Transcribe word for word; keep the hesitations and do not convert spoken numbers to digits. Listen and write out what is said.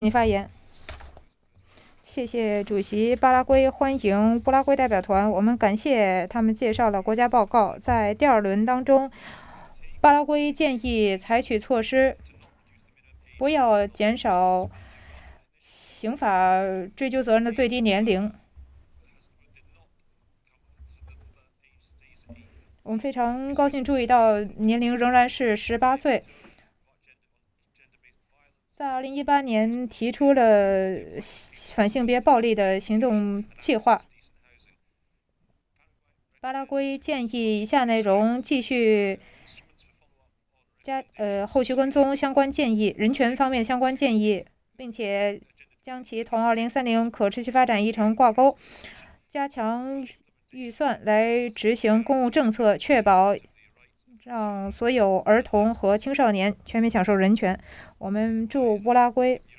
你发言。谢谢主席。巴拉圭欢迎布拉圭代表团，我们感谢他们介绍了国家报告。在第二轮当中，巴拉圭建议采取措施，不要减少刑法追究责任的最低年龄。我们非常高兴注意到年龄仍然是十八岁。在二零一八年提出了反性别暴力的行动计划。巴拉圭建议以下内容继续加呃后续跟踪相关建议，人权方面相关建议，并且将其同二零三零可持续发展议程挂钩，加强预算来执行公共政策，确保让所有儿童和青少年全面享受人权。我们祝布拉圭